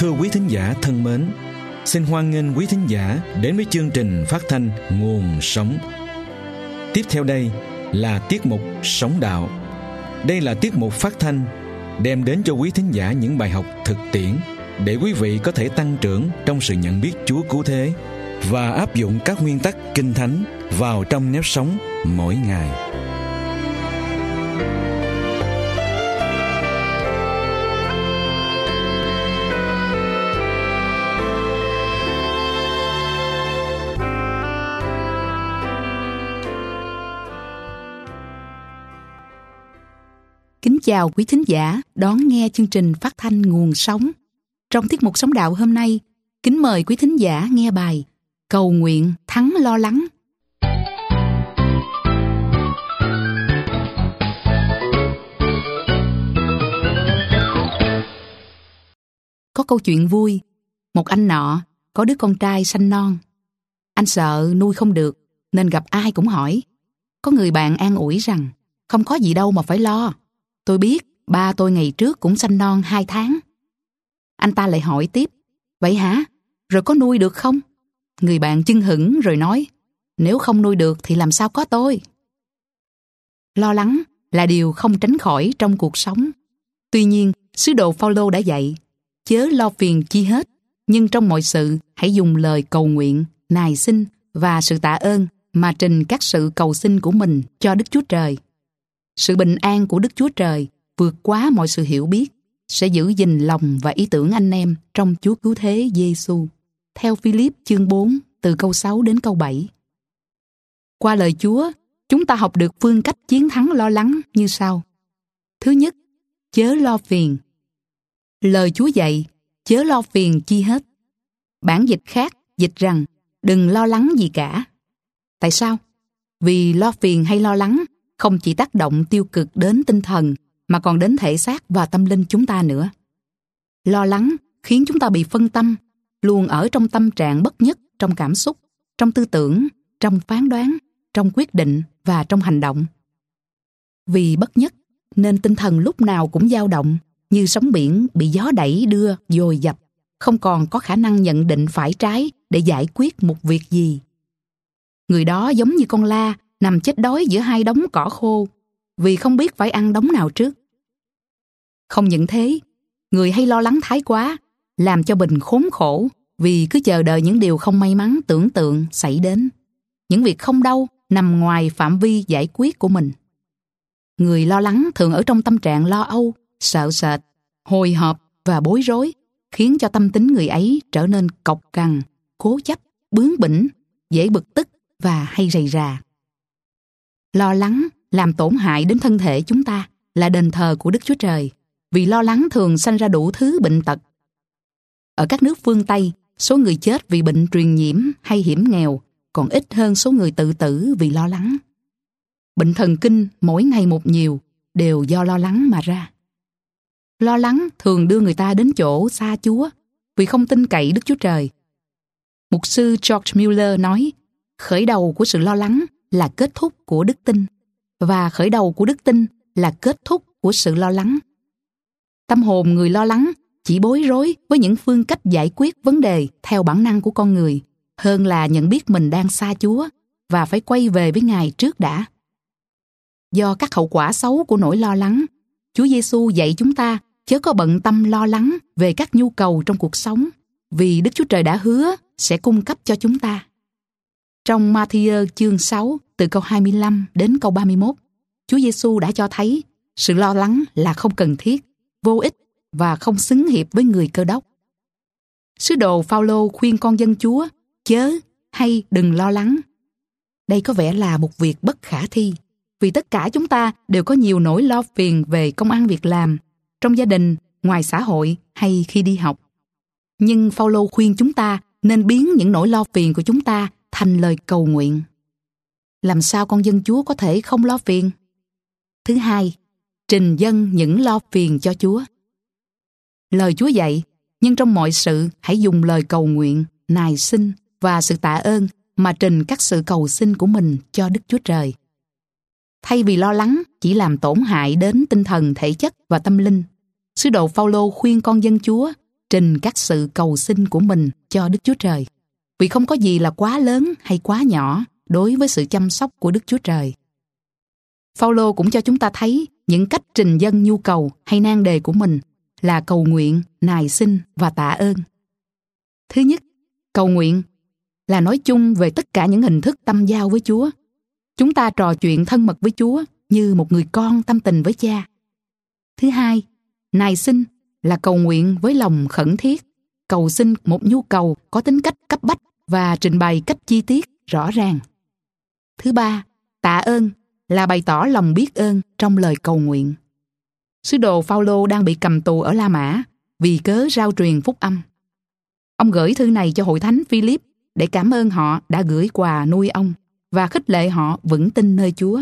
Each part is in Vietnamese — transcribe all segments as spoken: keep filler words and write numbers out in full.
Thưa quý thính giả thân mến, xin hoan nghênh quý thính giả đến với chương trình phát thanh Nguồn Sống. Tiếp theo đây là tiết mục Sống Đạo. Đây là tiết mục phát thanh đem đến cho quý thính giả những bài học thực tiễn để quý vị có thể tăng trưởng trong sự nhận biết Chúa cứu thế và áp dụng các nguyên tắc Kinh Thánh vào trong nếp sống mỗi ngày. Kính chào quý thính giả đón nghe chương trình phát thanh Nguồn Sống. Trong tiết mục Sống Đạo hôm nay, kính mời quý thính giả nghe bài Cầu nguyện thắng lo lắng. Có câu chuyện vui, một anh nọ có đứa con trai sanh non. Anh sợ nuôi không được nên gặp ai cũng hỏi. Có người bạn an ủi rằng không có gì đâu mà phải lo. Tôi biết, ba tôi ngày trước cũng sanh non hai tháng. Anh ta lại hỏi tiếp, vậy hả? Rồi có nuôi được không? Người bạn chưng hửng rồi nói, nếu không nuôi được thì làm sao có tôi? Lo lắng là điều không tránh khỏi trong cuộc sống. Tuy nhiên, sứ đồ Phao-lô đã dạy, chớ lo phiền chi hết, nhưng trong mọi sự hãy dùng lời cầu nguyện, nài xin và sự tạ ơn mà trình các sự cầu xin của mình cho Đức Chúa Trời. Sự bình an của Đức Chúa Trời vượt quá mọi sự hiểu biết sẽ giữ gìn lòng và ý tưởng anh em trong Chúa cứu thế Giê-xu. Theo Phi-líp chương bốn từ câu sáu đến câu bảy. Qua lời Chúa, chúng ta học được phương cách chiến thắng lo lắng như sau. Thứ nhất, chớ lo phiền. Lời Chúa dạy, chớ lo phiền chi hết. Bản dịch khác dịch rằng đừng lo lắng gì cả. Tại sao? Vì lo phiền hay lo lắng không chỉ tác động tiêu cực đến tinh thần mà còn đến thể xác và tâm linh chúng ta nữa. Lo lắng khiến chúng ta bị phân tâm, luôn ở trong tâm trạng bất nhất trong cảm xúc, trong tư tưởng, trong phán đoán, trong quyết định và trong hành động. Vì bất nhất nên tinh thần lúc nào cũng dao động, như sóng biển bị gió đẩy đưa dồn dập, không còn có khả năng nhận định phải trái để giải quyết một việc gì. Người đó giống như con la nằm chết đói giữa hai đống cỏ khô, vì không biết phải ăn đống nào trước. Không những thế, người hay lo lắng thái quá, làm cho mình khốn khổ, vì cứ chờ đợi những điều không may mắn tưởng tượng xảy đến. Những việc không đâu nằm ngoài phạm vi giải quyết của mình. Người lo lắng thường ở trong tâm trạng lo âu, sợ sệt, hồi hộp và bối rối, khiến cho tâm tính người ấy trở nên cộc cằn, cố chấp, bướng bỉnh, dễ bực tức và hay rầy rà. Lo lắng làm tổn hại đến thân thể chúng ta là đền thờ của Đức Chúa Trời, vì lo lắng thường sanh ra đủ thứ bệnh tật. Ở các nước phương Tây, số người chết vì bệnh truyền nhiễm hay hiểm nghèo còn ít hơn số người tự tử vì lo lắng. Bệnh thần kinh mỗi ngày một nhiều đều do lo lắng mà ra. Lo lắng thường đưa người ta đến chỗ xa Chúa vì không tin cậy Đức Chúa Trời. Mục sư George Mueller nói, khởi đầu của sự lo lắng là kết thúc của đức tin, và khởi đầu của đức tin là kết thúc của sự lo lắng. Tâm hồn người lo lắng chỉ bối rối với những phương cách giải quyết vấn đề theo bản năng của con người, hơn là nhận biết mình đang xa Chúa và phải quay về với Ngài trước đã. Do các hậu quả xấu của nỗi lo lắng, Chúa Giê-xu dạy chúng ta chớ có bận tâm lo lắng về các nhu cầu trong cuộc sống, vì Đức Chúa Trời đã hứa sẽ cung cấp cho chúng ta. Trong Ma-thi-ơ chương sáu từ câu hai mươi lăm đến câu ba mươi mốt, Chúa Giê-xu đã cho thấy sự lo lắng là không cần thiết, vô ích và không xứng hiệp với người Cơ Đốc. Sứ đồ Phao-lô khuyên con dân Chúa chớ hay đừng lo lắng. Đây có vẻ là một việc bất khả thi, vì tất cả chúng ta đều có nhiều nỗi lo phiền về công ăn việc làm, trong gia đình, ngoài xã hội hay khi đi học. Nhưng Phao-lô khuyên chúng ta nên biến những nỗi lo phiền của chúng ta thành lời cầu nguyện. Làm sao con dân Chúa có thể không lo phiền? Thứ hai, trình dâng những lo phiền cho Chúa. Lời Chúa dạy, nhưng trong mọi sự hãy dùng lời cầu nguyện, nài xin và sự tạ ơn mà trình các sự cầu xin của mình cho Đức Chúa Trời. Thay vì lo lắng chỉ làm tổn hại đến tinh thần, thể chất và tâm linh, sứ đồ Phao-lô khuyên con dân Chúa trình các sự cầu xin của mình cho Đức Chúa Trời, vì không có gì là quá lớn hay quá nhỏ đối với sự chăm sóc của Đức Chúa Trời. Phao-lô cũng cho chúng ta thấy những cách trình dâng nhu cầu hay nan đề của mình là cầu nguyện, nài xin và tạ ơn. Thứ nhất, cầu nguyện là nói chung về tất cả những hình thức tâm giao với Chúa. Chúng ta trò chuyện thân mật với Chúa như một người con tâm tình với Cha. Thứ hai, nài xin là cầu nguyện với lòng khẩn thiết, cầu xin một nhu cầu có tính cách cấp bách và trình bày cách chi tiết, rõ ràng. Thứ ba, tạ ơn là bày tỏ lòng biết ơn trong lời cầu nguyện. Sứ đồ Phao-lô đang bị cầm tù ở La Mã vì cớ rao truyền phúc âm. Ông gửi thư này cho hội thánh Philip để cảm ơn họ đã gửi quà nuôi ông và khích lệ họ vững tin nơi Chúa.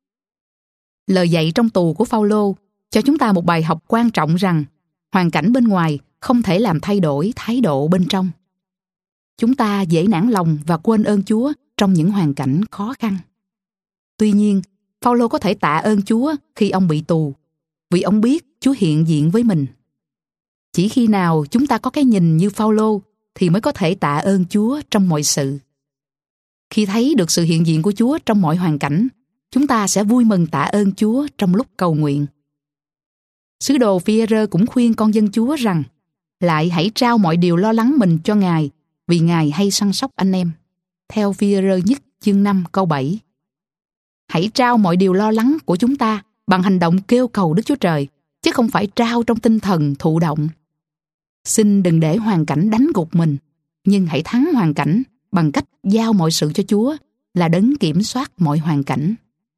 Lời dạy trong tù của Phao-lô cho chúng ta một bài học quan trọng rằng hoàn cảnh bên ngoài không thể làm thay đổi thái độ bên trong. Chúng ta dễ nản lòng và quên ơn Chúa trong những hoàn cảnh khó khăn. Tuy nhiên, Phao-lô có thể tạ ơn Chúa khi ông bị tù, vì ông biết Chúa hiện diện với mình. Chỉ khi nào chúng ta có cái nhìn như Phao-lô thì mới có thể tạ ơn Chúa trong mọi sự. Khi thấy được sự hiện diện của Chúa trong mọi hoàn cảnh, chúng ta sẽ vui mừng tạ ơn Chúa trong lúc cầu nguyện. Sứ đồ Phi-e-rơ cũng khuyên con dân Chúa rằng lại hãy trao mọi điều lo lắng mình cho Ngài, vì Ngài hay săn sóc anh em. Theo Phi-e-rơ nhất chương năm câu bảy. Hãy trao mọi điều lo lắng của chúng ta bằng hành động kêu cầu Đức Chúa Trời, chứ không phải trao trong tinh thần thụ động. Xin đừng để hoàn cảnh đánh gục mình, nhưng hãy thắng hoàn cảnh bằng cách giao mọi sự cho Chúa, là đấng kiểm soát mọi hoàn cảnh.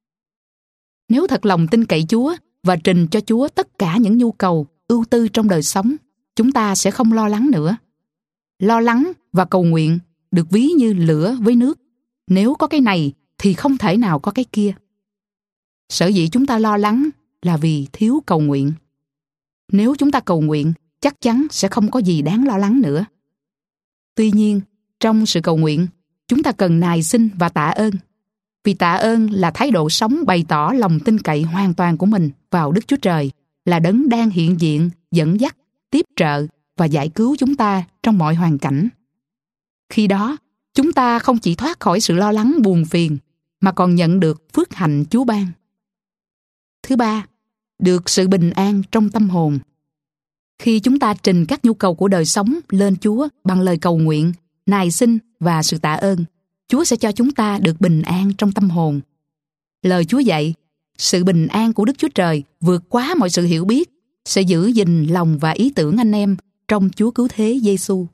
Nếu thật lòng tin cậy Chúa và trình cho Chúa tất cả những nhu cầu, ưu tư trong đời sống, chúng ta sẽ không lo lắng nữa. Lo lắng và cầu nguyện được ví như lửa với nước. Nếu có cái này thì không thể nào có cái kia. Sở dĩ chúng ta lo lắng là vì thiếu cầu nguyện. Nếu chúng ta cầu nguyện, chắc chắn sẽ không có gì đáng lo lắng nữa. Tuy nhiên, trong sự cầu nguyện, chúng ta cần nài xin và tạ ơn. Vì tạ ơn là thái độ sống bày tỏ lòng tin cậy hoàn toàn của mình vào Đức Chúa Trời, là đấng đang hiện diện, dẫn dắt, tiếp trợ và giải cứu chúng ta trong mọi hoàn cảnh. Khi đó, chúng ta không chỉ thoát khỏi sự lo lắng buồn phiền, mà còn nhận được phước hạnh Chúa ban. Thứ ba, được sự bình an trong tâm hồn. Khi chúng ta trình các nhu cầu của đời sống lên Chúa bằng lời cầu nguyện, nài xin và sự tạ ơn, Chúa sẽ cho chúng ta được bình an trong tâm hồn. Lời Chúa dạy, sự bình an của Đức Chúa Trời vượt quá mọi sự hiểu biết, sẽ giữ gìn lòng và ý tưởng anh em trong Chúa Cứu Thế Giê-xu.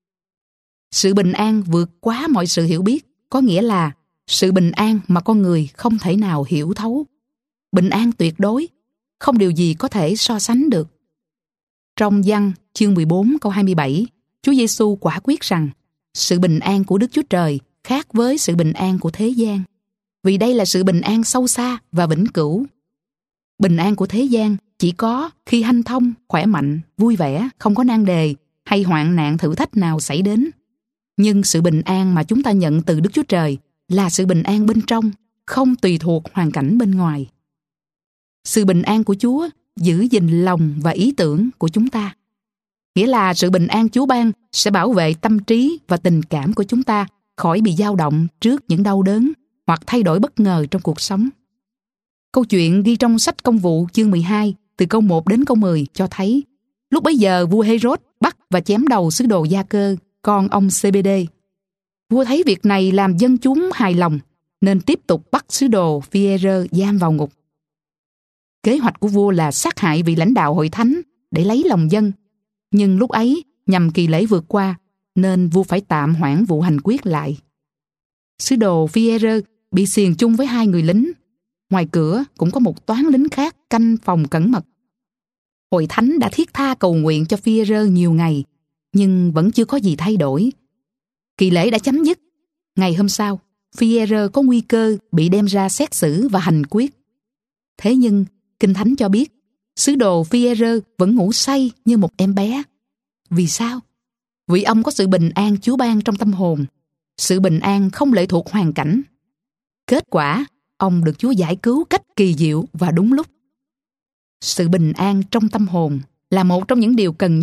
Sự bình an vượt quá mọi sự hiểu biết có nghĩa là sự bình an mà con người không thể nào hiểu thấu. Bình an tuyệt đối, không điều gì có thể so sánh được. Trong Giăng chương mười bốn câu hai mươi bảy, Chúa Giê-xu quả quyết rằng sự bình an của Đức Chúa Trời khác với sự bình an của thế gian, vì đây là sự bình an sâu xa và vĩnh cửu. Bình an của thế gian chỉ có khi hanh thông, khỏe mạnh, vui vẻ, không có nan đề hay hoạn nạn thử thách nào xảy đến. Nhưng sự bình an mà chúng ta nhận từ Đức Chúa Trời là sự bình an bên trong, không tùy thuộc hoàn cảnh bên ngoài. Sự bình an của Chúa giữ gìn lòng và ý tưởng của chúng ta. Nghĩa là sự bình an Chúa ban sẽ bảo vệ tâm trí và tình cảm của chúng ta khỏi bị dao động trước những đau đớn hoặc thay đổi bất ngờ trong cuộc sống. Câu chuyện ghi trong sách Công vụ chương mười hai từ câu một đến câu mười cho thấy lúc bấy giờ vua Hê-rốt bắt và chém đầu sứ đồ Gia-cơ, con ông Sê-bê-đê. Vua thấy việc này làm dân chúng hài lòng nên tiếp tục bắt sứ đồ Phi-e-rơ giam vào ngục. Kế hoạch của vua là sát hại vị lãnh đạo hội thánh để lấy lòng dân. Nhưng lúc ấy, nhằm kỳ lễ vượt qua, nên vua phải tạm hoãn vụ hành quyết lại. Sứ đồ Phi-e-rơ bị xiềng chung với hai người lính. Ngoài cửa cũng có một toán lính khác canh phòng cẩn mật. Hội thánh đã thiết tha cầu nguyện cho Phi-e-rơ nhiều ngày, nhưng vẫn chưa có gì thay đổi. Kỳ lễ đã chấm dứt. Ngày hôm sau, Phi-e-rơ có nguy cơ bị đem ra xét xử và hành quyết. Thế nhưng, Kinh Thánh cho biết, sứ đồ Phi-e-rơ vẫn ngủ say như một em bé. Vì sao? Vì ông có sự bình an Chúa ban trong tâm hồn. Sự bình an không lệ thuộc hoàn cảnh. Kết quả, ông được Chúa giải cứu cách kỳ diệu và đúng lúc. Sự bình an trong tâm hồn là một trong những điều cần nhất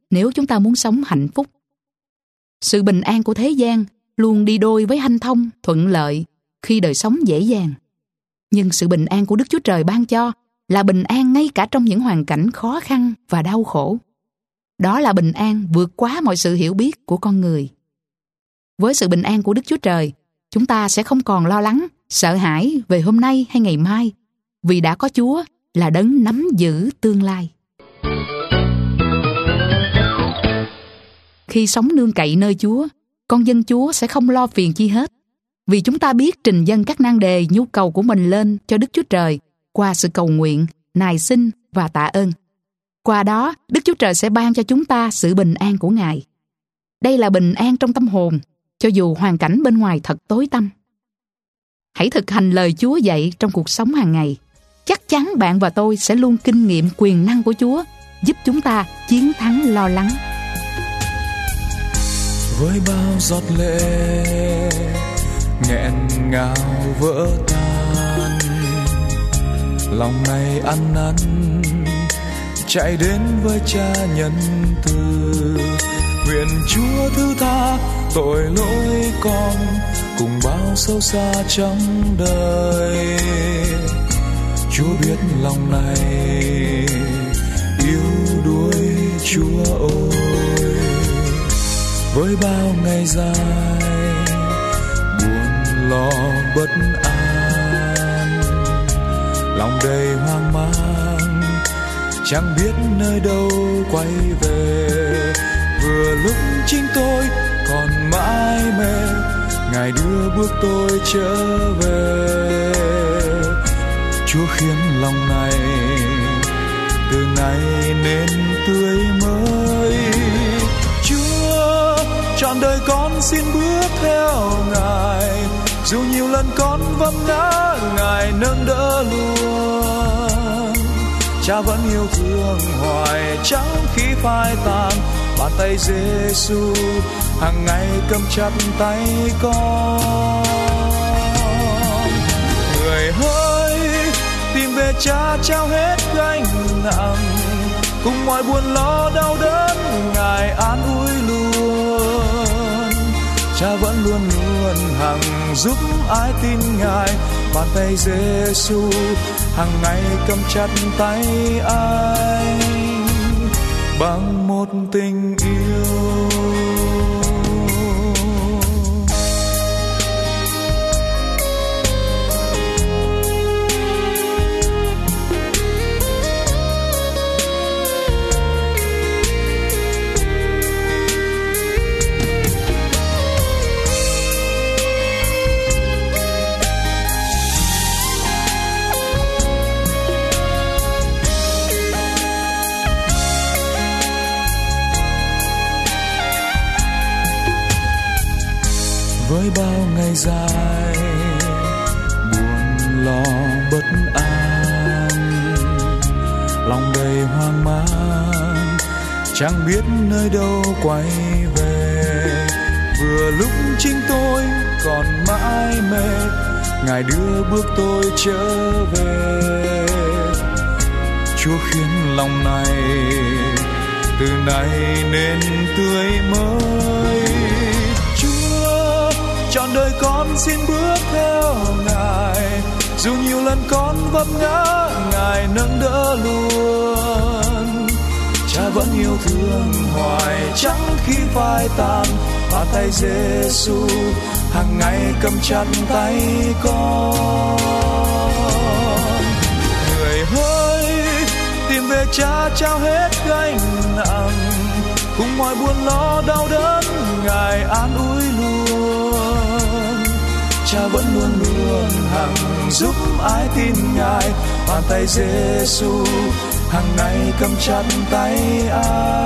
nếu chúng ta muốn sống hạnh phúc. Sự bình an của thế gian luôn đi đôi với hanh thông, thuận lợi khi đời sống dễ dàng. Nhưng sự bình an của Đức Chúa Trời ban cho là bình an ngay cả trong những hoàn cảnh khó khăn và đau khổ. Đó là bình an vượt quá mọi sự hiểu biết của con người. Với sự bình an của Đức Chúa Trời, chúng ta sẽ không còn lo lắng, sợ hãi về hôm nay hay ngày mai, vì đã có Chúa là đấng nắm giữ tương lai. Khi sống nương cậy nơi Chúa, con dân Chúa sẽ không lo phiền chi hết, vì chúng ta biết trình dâng các nan đề nhu cầu của mình lên cho Đức Chúa Trời qua sự cầu nguyện, nài xin và tạ ơn. Qua đó, Đức Chúa Trời sẽ ban cho chúng ta sự bình an của Ngài. Đây là bình an trong tâm hồn, cho dù hoàn cảnh bên ngoài thật tối tăm. Hãy thực hành lời Chúa dạy trong cuộc sống hàng ngày. Chắc chắn bạn và tôi sẽ luôn kinh nghiệm quyền năng của Chúa, giúp chúng ta chiến thắng lo lắng. Với bao giọt lệ nghẹn ngào vỡ tan, lòng này ăn năn chạy đến với Cha nhân từ, nguyện Chúa thứ tha tội lỗi con cùng bao sâu xa trong đời. Chúa biết lòng này yêu đuối Chúa ơi. Với bao ngày dài buồn lo bất an, lòng đầy hoang mang chẳng biết nơi đâu quay về. Vừa lúc chính tôi còn mãi mê, Ngài đưa bước tôi trở về. Chúa khiến lòng này từ ngày nên tươi mới. Chúa trọn đời con xin bước theo Ngài, dù nhiều lần con vấp ngã Ngài nâng đỡ luôn. Cha vẫn yêu thương hoài chẳng khi phai tàn, bàn tay Giêsu hàng ngày cầm chặt tay con. Người hỡi tìm về Cha trao hết gánh nặng, cùng mọi buồn lo đau đớn Ngài an ủi luôn. Cha vẫn luôn luôn hằng giúp ai tin Ngài, bàn tay Giêsu hàng ngày cầm chặt tay anh bằng một tình yêu. Với bao ngày dài buồn lo bất an, lòng đầy hoang mang chẳng biết nơi đâu quay về. Vừa lúc chính tôi còn mãi mê, Ngài đưa bước tôi trở về. Chúa khiến lòng này từ nay nên tươi mới. Trọn đời con xin bước theo Ngài, dù nhiều lần con vấp ngã Ngài nâng đỡ luôn. Cha vẫn yêu thương hoài chẳng khi phai tàn, bàn tay Giêsu hàng ngày cầm chặt tay con. Người hỡi tìm về Cha trao hết gánh nặng, cùng mọi buồn lo đau đớn Ngài an ủi luôn. Cha vẫn luôn luôn hằng giúp ai tin Ngài, bàn tay Giêsu hàng ngày cầm chặt tay ai.